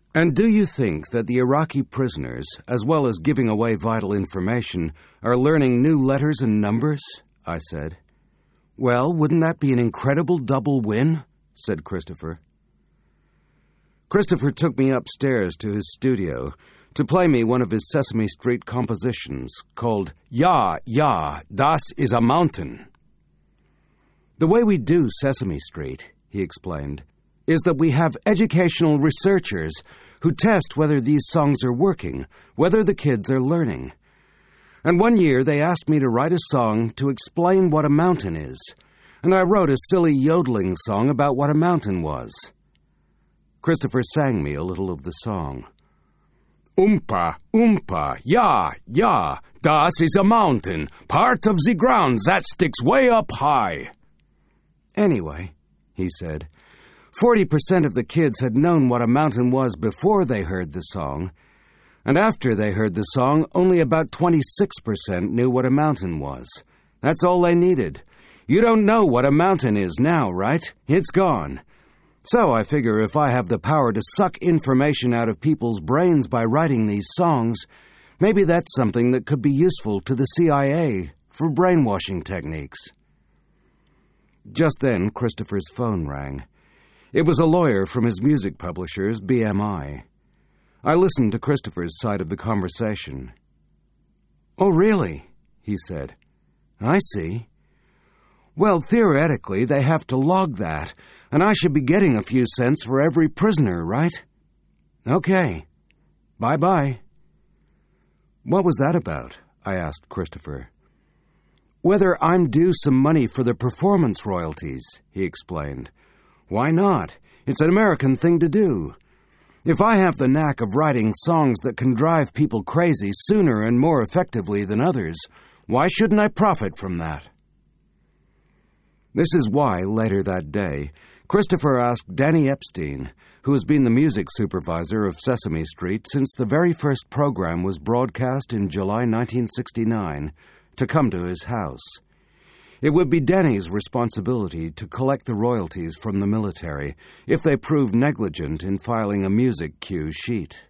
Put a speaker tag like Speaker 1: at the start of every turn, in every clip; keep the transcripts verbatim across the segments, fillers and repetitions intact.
Speaker 1: And do you think that the Iraqi prisoners, as well as giving away vital information, are learning new letters and numbers? I said. Well, wouldn't that be an incredible double win? Said Christopher. Christopher took me upstairs to his studio to play me one of his Sesame Street compositions called Ja, Ja, das is a mountain. The way we do Sesame Street, he explained, is that we have educational researchers who test whether these songs are working, whether the kids are learning. And one year they asked me to write a song to explain what a mountain is, and I wrote a silly yodeling song about what a mountain was. Christopher sang me a little of the song. Oompa, oompa, ja, ja, das is a mountain, part of the ground that sticks way up high. Anyway, he said, forty percent of the kids had known what a mountain was before they heard the song, and after they heard the song, only about twenty-six percent knew what a mountain was. That's all they needed. You don't know what a mountain is now, right? It's gone. So I figure if I have the power to suck information out of people's brains by writing these songs, maybe that's something that could be useful to the C I A for brainwashing techniques. Just then, Christopher's phone rang. It was a lawyer from his music publishers, B M I. I listened to Christopher's side of the conversation. Oh, really? He said. I see. Well, theoretically, they have to log that, and I should be getting a few cents for every prisoner, right? Okay. Bye-bye. What was that about? I asked Christopher. Whether I'm due some money for the performance royalties, he explained. Why not? It's an American thing to do. If I have the knack of writing songs that can drive people crazy sooner and more effectively than others, why shouldn't I profit from that? This is why, later that day, Christopher asked Danny Epstein, who has been the music supervisor of Sesame Street since the very first program was broadcast in July nineteen sixty-nine, to come to his house. It would be Danny's responsibility to collect the royalties from the military if they proved negligent in filing a music cue sheet.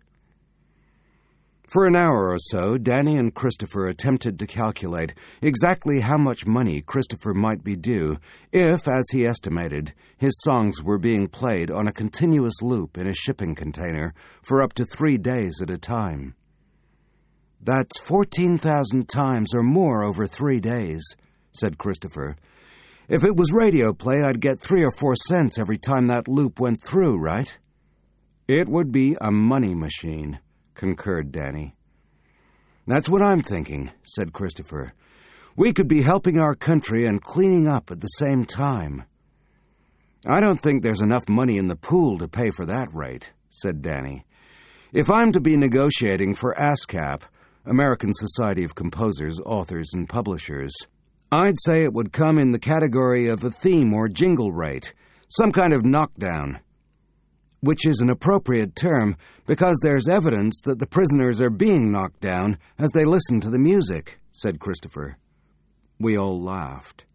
Speaker 1: For an hour or so, Danny and Christopher attempted to calculate exactly how much money Christopher might be due if, as he estimated, his songs were being played on a continuous loop in a shipping container for up to three days at a time. That's fourteen thousand times or more over three days, said Christopher. If it was radio play, I'd get three or four cents every time that loop went through, right? It would be a money machine, concurred Danny. That's what I'm thinking, said Christopher. We could be helping our country and cleaning up at the same time. I don't think there's enough money in the pool to pay for that rate, said Danny. If I'm to be negotiating for ASCAP, American Society of Composers, Authors, and Publishers, I'd say it would come in the category of a theme or jingle rate, some kind of knockdown, which is an appropriate term because there's evidence that the prisoners are being knocked down as they listen to the music, said Christopher. We all laughed.